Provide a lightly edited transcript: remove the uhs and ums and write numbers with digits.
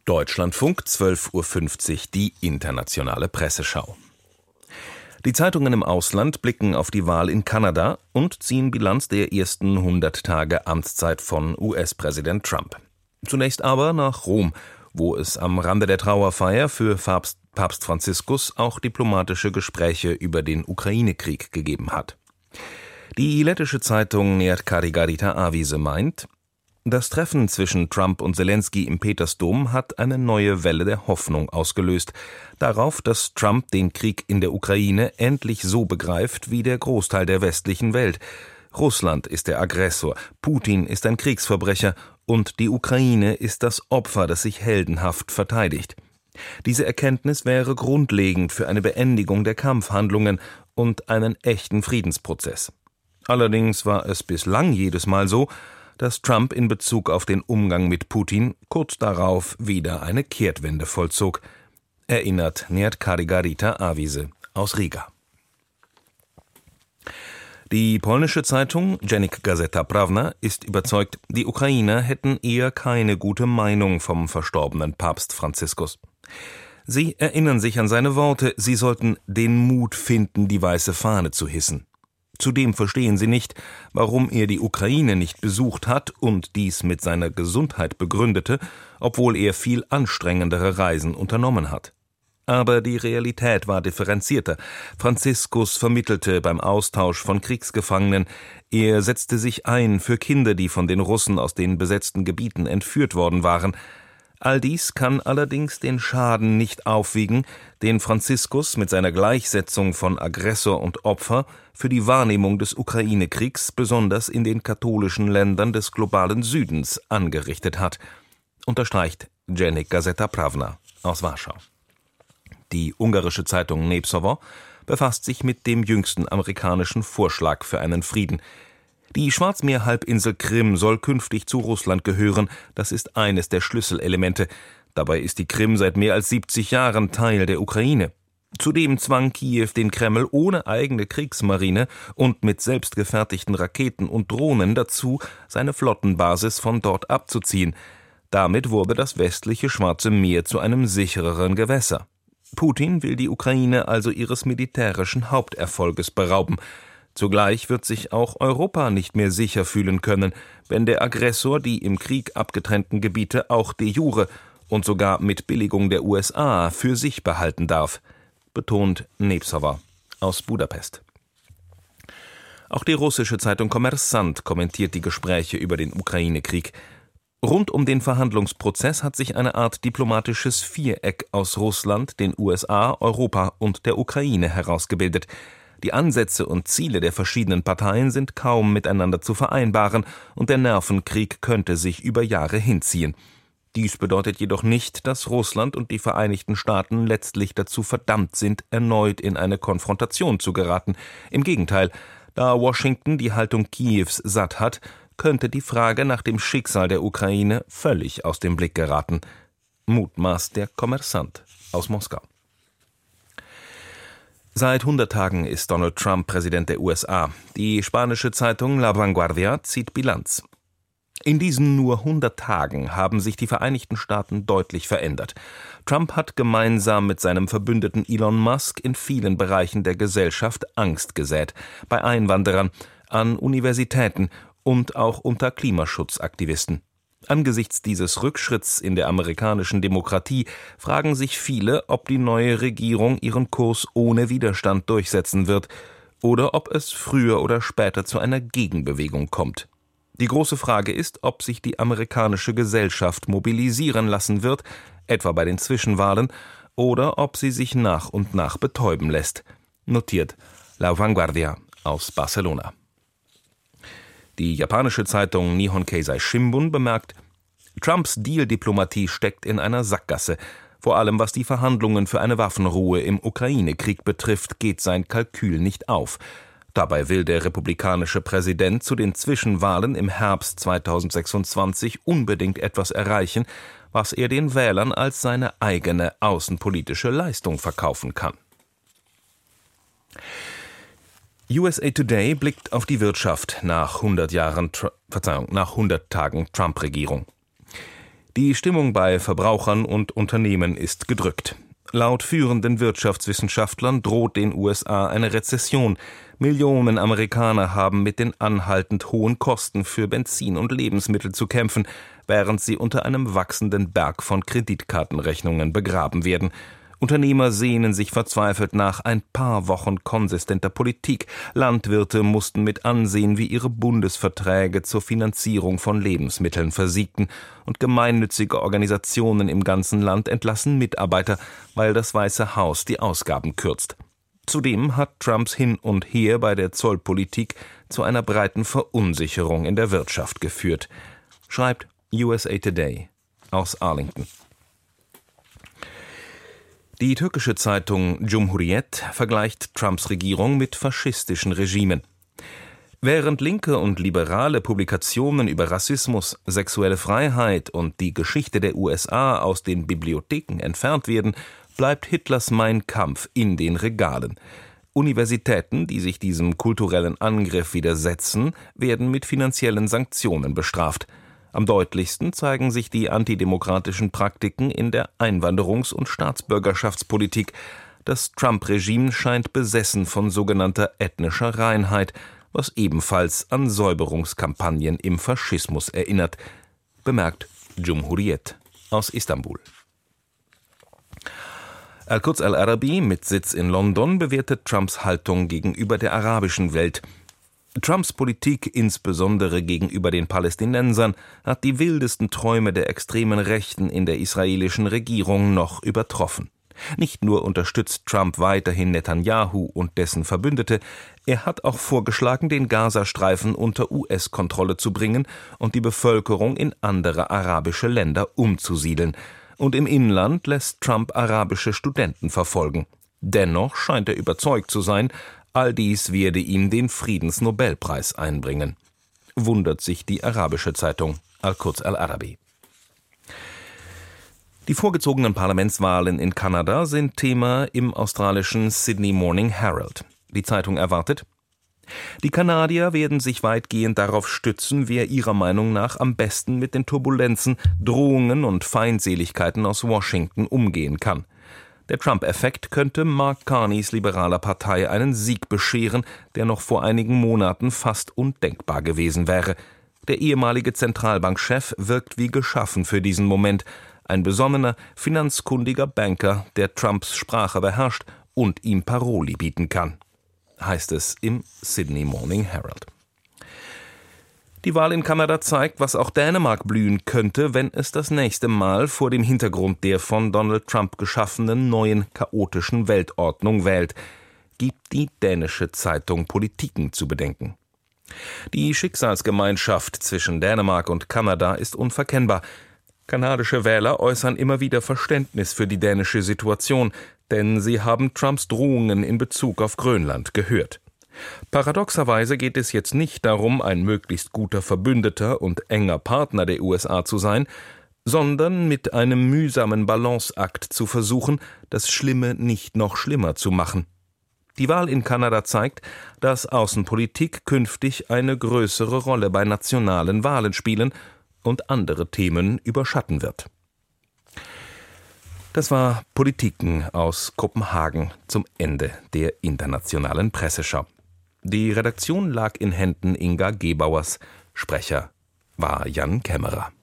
Deutschlandfunk, 12:50 Uhr, die internationale Presseschau. Die Zeitungen im Ausland blicken auf die Wahl in Kanada und ziehen Bilanz der ersten 100 Tage Amtszeit von US-Präsident Trump. Zunächst aber nach Rom, wo es am Rande der Trauerfeier für Papst Franziskus auch diplomatische Gespräche über den Ukraine-Krieg gegeben hat. Die lettische Zeitung Nea Karigarita Avise meint, das Treffen zwischen Trump und Zelensky im Petersdom hat eine neue Welle der Hoffnung ausgelöst, darauf, dass Trump den Krieg in der Ukraine endlich so begreift wie der Großteil der westlichen Welt. Russland ist der Aggressor, Putin ist ein Kriegsverbrecher und die Ukraine ist das Opfer, das sich heldenhaft verteidigt. Diese Erkenntnis wäre grundlegend für eine Beendigung der Kampfhandlungen und einen echten Friedensprozess. Allerdings war es bislang jedes Mal so, dass Trump in Bezug auf den Umgang mit Putin kurz darauf wieder eine Kehrtwende vollzog, erinnert Nea Karigarita Avise aus Riga. Die polnische Zeitung Dziennik Gazeta Prawna ist überzeugt, die Ukrainer hätten eher keine gute Meinung vom verstorbenen Papst Franziskus. Sie erinnern sich an seine Worte, sie sollten den Mut finden, die weiße Fahne zu hissen. Zudem verstehen sie nicht, warum er die Ukraine nicht besucht hat und dies mit seiner Gesundheit begründete, obwohl er viel anstrengendere Reisen unternommen hat. Aber die Realität war differenzierter. Franziskus vermittelte beim Austausch von Kriegsgefangenen, er setzte sich ein für Kinder, die von den Russen aus den besetzten Gebieten entführt worden waren. All dies kann allerdings den Schaden nicht aufwiegen, den Franziskus mit seiner Gleichsetzung von Aggressor und Opfer für die Wahrnehmung des Ukraine-Kriegs besonders in den katholischen Ländern des globalen Südens angerichtet hat, unterstreicht Dziennik Gazeta Prawna aus Warschau. Die ungarische Zeitung Népszava befasst sich mit dem jüngsten amerikanischen Vorschlag für einen Frieden. Die Schwarzmeerhalbinsel Krim soll künftig zu Russland gehören, das ist eines der Schlüsselelemente. Dabei ist die Krim seit mehr als 70 Jahren Teil der Ukraine. Zudem zwang Kiew den Kreml ohne eigene Kriegsmarine und mit selbstgefertigten Raketen und Drohnen dazu, seine Flottenbasis von dort abzuziehen. Damit wurde das westliche Schwarze Meer zu einem sichereren Gewässer. Putin will die Ukraine also ihres militärischen Haupterfolges berauben. Zugleich wird sich auch Europa nicht mehr sicher fühlen können, wenn der Aggressor die im Krieg abgetrennten Gebiete auch de jure und sogar mit Billigung der USA für sich behalten darf, betont Népszava aus Budapest. Auch die russische Zeitung Kommersant kommentiert die Gespräche über den Ukraine-Krieg. Rund um den Verhandlungsprozess hat sich eine Art diplomatisches Viereck aus Russland, den USA, Europa und der Ukraine herausgebildet. Die Ansätze und Ziele der verschiedenen Parteien sind kaum miteinander zu vereinbaren und der Nervenkrieg könnte sich über Jahre hinziehen. Dies bedeutet jedoch nicht, dass Russland und die Vereinigten Staaten letztlich dazu verdammt sind, erneut in eine Konfrontation zu geraten. Im Gegenteil, da Washington die Haltung Kiews satt hat, könnte die Frage nach dem Schicksal der Ukraine völlig aus dem Blick geraten, mutmaßt der Kommersant aus Moskau. Seit 100 Tagen ist Donald Trump Präsident der USA. Die spanische Zeitung La Vanguardia zieht Bilanz. In diesen nur 100 Tagen haben sich die Vereinigten Staaten deutlich verändert. Trump hat gemeinsam mit seinem Verbündeten Elon Musk in vielen Bereichen der Gesellschaft Angst gesät. Bei Einwanderern, an Universitäten und auch unter Klimaschutzaktivisten. Angesichts dieses Rückschritts in der amerikanischen Demokratie fragen sich viele, ob die neue Regierung ihren Kurs ohne Widerstand durchsetzen wird oder ob es früher oder später zu einer Gegenbewegung kommt. Die große Frage ist, ob sich die amerikanische Gesellschaft mobilisieren lassen wird, etwa bei den Zwischenwahlen, oder ob sie sich nach und nach betäuben lässt, notiert La Vanguardia aus Barcelona. Die japanische Zeitung Nihon Keizai Shimbun bemerkt, Trumps Deal-Diplomatie steckt in einer Sackgasse. Vor allem was die Verhandlungen für eine Waffenruhe im Ukraine-Krieg betrifft, geht sein Kalkül nicht auf. Dabei will der republikanische Präsident zu den Zwischenwahlen im Herbst 2026 unbedingt etwas erreichen, was er den Wählern als seine eigene außenpolitische Leistung verkaufen kann. USA Today blickt auf die Wirtschaft nach 100 Tagen Trump-Regierung. Die Stimmung bei Verbrauchern und Unternehmen ist gedrückt. Laut führenden Wirtschaftswissenschaftlern droht den USA eine Rezession. Millionen Amerikaner haben mit den anhaltend hohen Kosten für Benzin und Lebensmittel zu kämpfen, während sie unter einem wachsenden Berg von Kreditkartenrechnungen begraben werden. Unternehmer sehnen sich verzweifelt nach ein paar Wochen konsistenter Politik. Landwirte mussten mit ansehen, wie ihre Bundesverträge zur Finanzierung von Lebensmitteln versiegten. Und gemeinnützige Organisationen im ganzen Land entlassen Mitarbeiter, weil das Weiße Haus die Ausgaben kürzt. Zudem hat Trumps Hin und Her bei der Zollpolitik zu einer breiten Verunsicherung in der Wirtschaft geführt, schreibt USA Today aus Arlington. Die türkische Zeitung Cumhuriyet vergleicht Trumps Regierung mit faschistischen Regimen. Während linke und liberale Publikationen über Rassismus, sexuelle Freiheit und die Geschichte der USA aus den Bibliotheken entfernt werden, bleibt Hitlers Mein Kampf in den Regalen. Universitäten, die sich diesem kulturellen Angriff widersetzen, werden mit finanziellen Sanktionen bestraft. Am deutlichsten zeigen sich die antidemokratischen Praktiken in der Einwanderungs- und Staatsbürgerschaftspolitik. Das Trump-Regime scheint besessen von sogenannter ethnischer Reinheit, was ebenfalls an Säuberungskampagnen im Faschismus erinnert, bemerkt Cumhuriyet aus Istanbul. Al-Quds al-Arabi mit Sitz in London bewertet Trumps Haltung gegenüber der arabischen Welt. Trumps Politik, insbesondere gegenüber den Palästinensern, hat die wildesten Träume der extremen Rechten in der israelischen Regierung noch übertroffen. Nicht nur unterstützt Trump weiterhin Netanyahu und dessen Verbündete, er hat auch vorgeschlagen, den Gazastreifen unter US-Kontrolle zu bringen und die Bevölkerung in andere arabische Länder umzusiedeln. Und im Inland lässt Trump arabische Studenten verfolgen. Dennoch scheint er überzeugt zu sein, all dies werde ihm den Friedensnobelpreis einbringen, wundert sich die arabische Zeitung Al-Quds al-Arabi. Die vorgezogenen Parlamentswahlen in Kanada sind Thema im australischen Sydney Morning Herald. Die Zeitung erwartet: Die Kanadier werden sich weitgehend darauf stützen, wer ihrer Meinung nach am besten mit den Turbulenzen, Drohungen und Feindseligkeiten aus Washington umgehen kann. Der Trump-Effekt könnte Mark Carneys liberaler Partei einen Sieg bescheren, der noch vor einigen Monaten fast undenkbar gewesen wäre. Der ehemalige Zentralbankchef wirkt wie geschaffen für diesen Moment. Ein besonnener, finanzkundiger Banker, der Trumps Sprache beherrscht und ihm Paroli bieten kann, heißt es im Sydney Morning Herald. Die Wahl in Kanada zeigt, was auch Dänemark blühen könnte, wenn es das nächste Mal vor dem Hintergrund der von Donald Trump geschaffenen neuen chaotischen Weltordnung wählt, gibt die dänische Zeitung Politiken zu bedenken. Die Schicksalsgemeinschaft zwischen Dänemark und Kanada ist unverkennbar. Kanadische Wähler äußern immer wieder Verständnis für die dänische Situation, denn sie haben Trumps Drohungen in Bezug auf Grönland gehört. Paradoxerweise geht es jetzt nicht darum, ein möglichst guter Verbündeter und enger Partner der USA zu sein, sondern mit einem mühsamen Balanceakt zu versuchen, das Schlimme nicht noch schlimmer zu machen. Die Wahl in Kanada zeigt, dass Außenpolitik künftig eine größere Rolle bei nationalen Wahlen spielen und andere Themen überschatten wird. Das war Politiken aus Kopenhagen zum Ende der internationalen Presseschau. Die Redaktion lag in Händen Inga Gebauers, Sprecher war Jan Kämmerer.